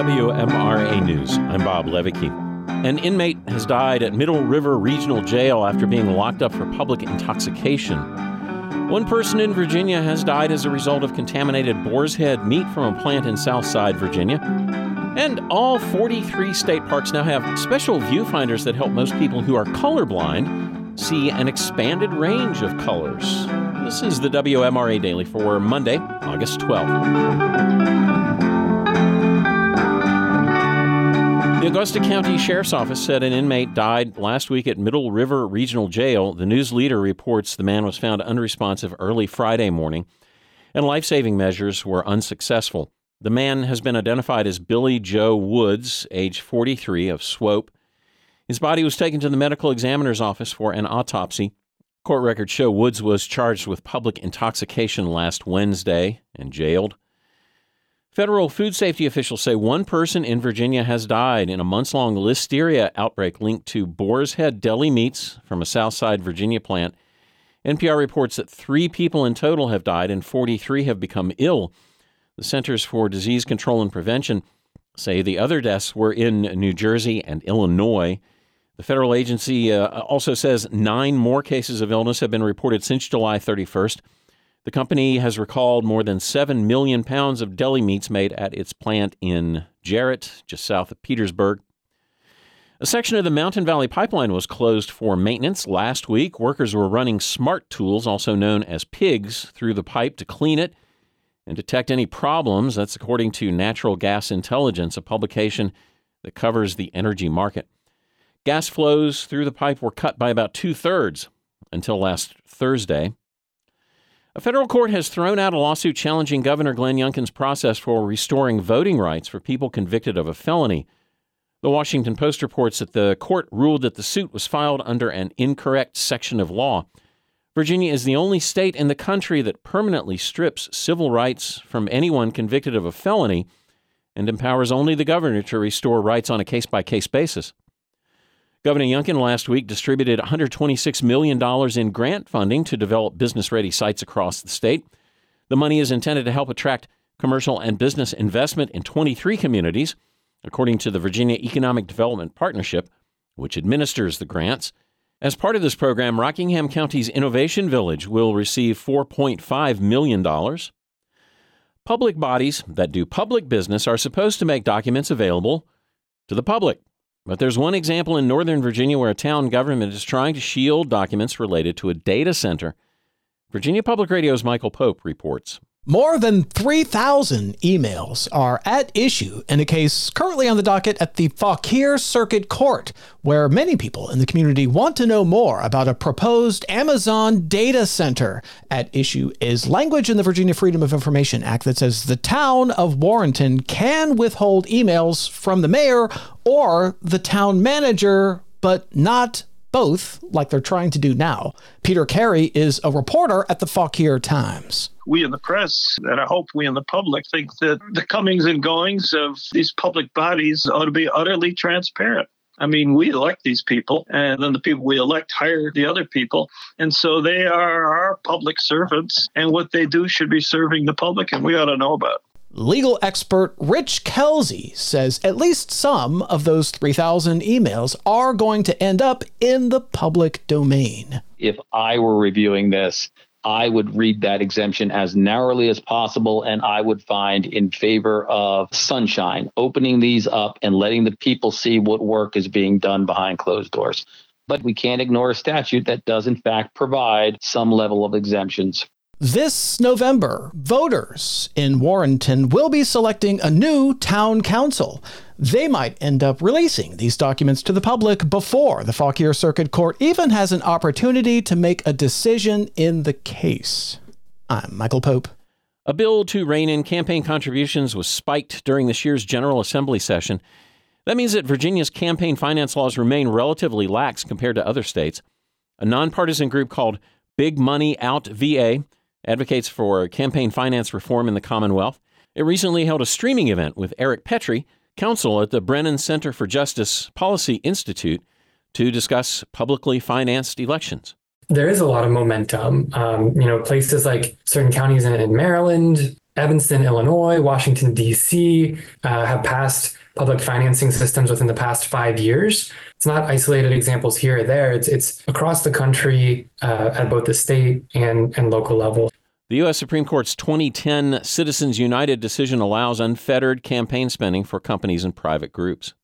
WMRA News. I'm Bob Levicki. An inmate has died at Middle River Regional Jail after being locked up for public intoxication. One person in Virginia has died as a result of contaminated boar's head meat from a plant in Southside, Virginia. And all 43 state parks now have special viewfinders that help most people who are colorblind see an expanded range of colors. This is the WMRA Daily for Monday, August 12th. The Augusta County Sheriff's Office said an inmate died last week at Middle River Regional Jail. The News Leader reports the man was found unresponsive early Friday morning, and life-saving measures were unsuccessful. The man has been identified as Billy Joe Woods, age 43, of Swope. His body was taken to the medical examiner's office for an autopsy. Court records show Woods was charged with public intoxication last Wednesday and jailed. Federal food safety officials say one person in Virginia has died in a months-long listeria outbreak linked to Boar's Head deli meats from a Southside Virginia plant. NPR reports that 3 people in total have died and 43 have become ill. The Centers for Disease Control and Prevention say the other deaths were in New Jersey and Illinois. The federal agency also says 9 more cases of illness have been reported since July 31st. The company has recalled more than 7 million pounds of deli meats made at its plant in Jarrett, just south of Petersburg. A section of the Mountain Valley Pipeline was closed for maintenance last week. Workers were running smart tools, also known as pigs, through the pipe to clean it and detect any problems. That's according to Natural Gas Intelligence, a publication that covers the energy market. Gas flows through the pipe were cut by about 2/3 until last Thursday. A federal court has thrown out a lawsuit challenging Governor Glenn Youngkin's process for restoring voting rights for people convicted of a felony. The Washington Post reports that the court ruled that the suit was filed under an incorrect section of law. Virginia is the only state in the country that permanently strips civil rights from anyone convicted of a felony and empowers only the governor to restore rights on a case-by-case basis. Governor Youngkin last week distributed $126 million in grant funding to develop business-ready sites across the state. The money is intended to help attract commercial and business investment in 23 communities, according to the Virginia Economic Development Partnership, which administers the grants. As part of this program, Rockingham County's Innovation Village will receive $4.5 million. Public bodies that do public business are supposed to make documents available to the public. But there's one example in Northern Virginia where a town government is trying to shield documents related to a data center. Virginia Public Radio's Michael Pope reports. More than 3,000 emails are at issue in a case currently on the docket at the Fauquier Circuit Court, where many people in the community want to know more about a proposed Amazon data center. At issue is language in the Virginia Freedom of Information Act that says the town of Warrenton can withhold emails from the mayor or the town manager, but not both, like they're trying to do now. Peter Carey is a reporter at the Fauquier Times. We in the press, and I hope we in the public, think that the comings and goings of these public bodies ought to be utterly transparent. I mean, we elect these people, and then the people we elect hire the other people. And so they are our public servants, and what they do should be serving the public, and we ought to know about it. Legal expert Rich Kelsey says at least some of those 3,000 emails are going to end up in the public domain. If I were reviewing this, I would read that exemption as narrowly as possible, and I would find in favor of sunshine, opening these up and letting the people see what work is being done behind closed doors. But we can't ignore a statute that does, in fact, provide some level of exemptions. This November, voters in Warrenton will be selecting a new town council. They might end up releasing these documents to the public before the Fauquier Circuit Court even has an opportunity to make a decision in the case. I'm Michael Pope. A bill to rein in campaign contributions was spiked during this year's General Assembly session. That means that Virginia's campaign finance laws remain relatively lax compared to other states. A nonpartisan group called Big Money Out VA advocates for campaign finance reform in the Commonwealth. It recently held a streaming event with Eric Petrie, counsel at the Brennan Center for Justice Policy Institute, to discuss publicly financed elections. There is a lot of momentum. Places like certain counties in Maryland, Evanston, Illinois, Washington, D.C. Have passed public financing systems within the past 5 years. It's not isolated examples here or there. It's across the country at both the state and local level. The U.S. Supreme Court's 2010 Citizens United decision allows unfettered campaign spending for companies and private groups.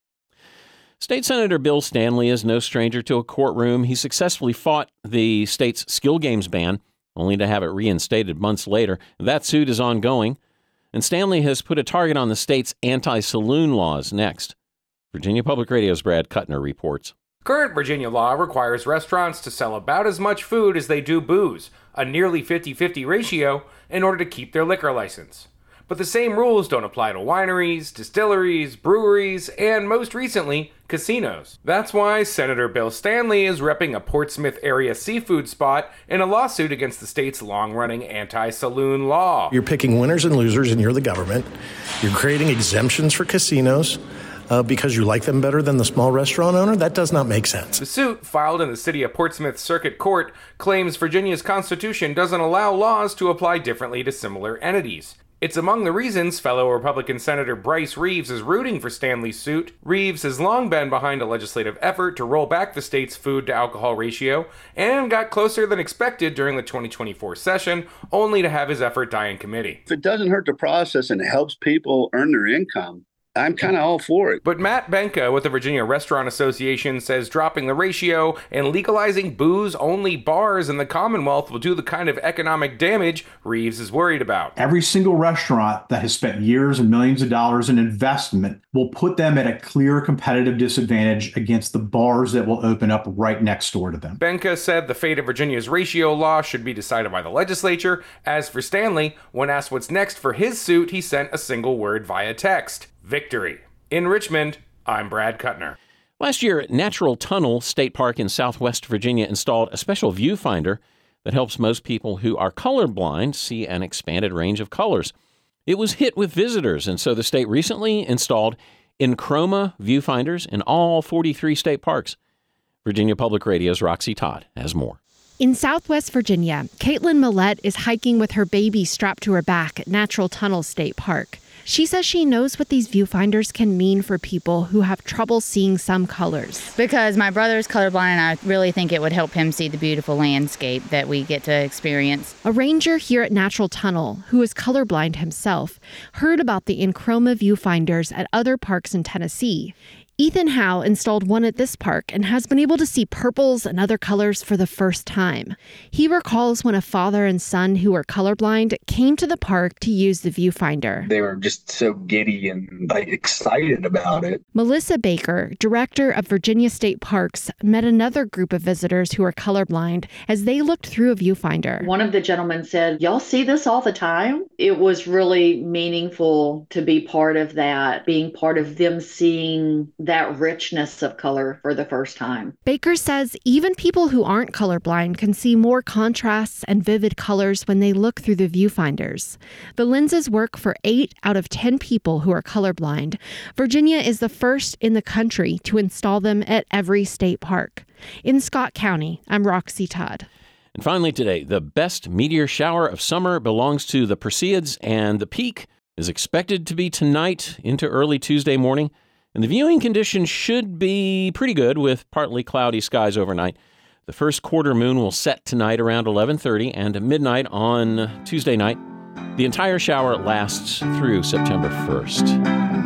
State Senator Bill Stanley is no stranger to a courtroom. He successfully fought the state's skill games ban, only to have it reinstated months later. That suit is ongoing, and Stanley has put a target on the state's anti-saloon laws next. Virginia Public Radio's Brad Kuttner reports. Current Virginia law requires restaurants to sell about as much food as they do booze, a nearly 50-50 ratio, in order to keep their liquor license. But the same rules don't apply to wineries, distilleries, breweries, and most recently, casinos. That's why Senator Bill Stanley is repping a Portsmouth area seafood spot in a lawsuit against the state's long-running anti-saloon law. You're picking winners and losers, and you're the government. You're creating exemptions for casinos because you like them better than the small restaurant owner. That does not make sense. The suit, filed in the city of Portsmouth Circuit Court, claims Virginia's Constitution doesn't allow laws to apply differently to similar entities. It's among the reasons fellow Republican Senator Bryce Reeves is rooting for Stanley's suit. Reeves has long been behind a legislative effort to roll back the state's food-to-alcohol ratio and got closer than expected during the 2024 session, only to have his effort die in committee. If it doesn't hurt the process and it helps people earn their income, I'm kind of all for it. But Matt Benka with the Virginia Restaurant Association says dropping the ratio and legalizing booze-only bars in the Commonwealth will do the kind of economic damage Reeves is worried about. Every single restaurant that has spent years and millions of dollars in investment will put them at a clear competitive disadvantage against the bars that will open up right next door to them. Benka said the fate of Virginia's ratio law should be decided by the legislature. As for Stanley, when asked what's next for his suit, he sent a single word via text: victory. In Richmond, I'm Brad Kuttner. Last year, Natural Tunnel State Park in Southwest Virginia installed a special viewfinder that helps most people who are colorblind see an expanded range of colors. It was hit with visitors, and so the state recently installed Enchroma viewfinders in all 43 state parks. Virginia Public Radio's Roxy Todd has more. In Southwest Virginia, Caitlin Millette is hiking with her baby strapped to her back at Natural Tunnel State Park. She says she knows what these viewfinders can mean for people who have trouble seeing some colors. Because my brother's colorblind, and I really think it would help him see the beautiful landscape that we get to experience. A ranger here at Natural Tunnel, who is colorblind himself, heard about the Enchroma viewfinders at other parks in Tennessee. Ethan Howe installed one at this park and has been able to see purples and other colors for the first time. He recalls when a father and son who are colorblind came to the park to use the viewfinder. They were just so giddy and excited about it. Melissa Baker, director of Virginia State Parks, met another group of visitors who are colorblind as they looked through a viewfinder. One of the gentlemen said, "Y'all see this all the time?" It was really meaningful to be part of that, being part of them seeing that richness of color for the first time. Baker says even people who aren't colorblind can see more contrasts and vivid colors when they look through the viewfinders. The lenses work for 8 out of 10 people who are colorblind. Virginia is the first in the country to install them at every state park. In Scott County, I'm Roxy Todd. And finally today, the best meteor shower of summer belongs to the Perseids, and the peak is expected to be tonight into early Tuesday morning. And the viewing conditions should be pretty good with partly cloudy skies overnight. The first quarter moon will set tonight around 11:30 and midnight on Tuesday night. The entire shower lasts through September 1st.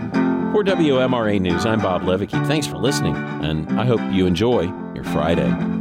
For WMRA News, I'm Bob Levicki. Thanks for listening, and I hope you enjoy your Friday.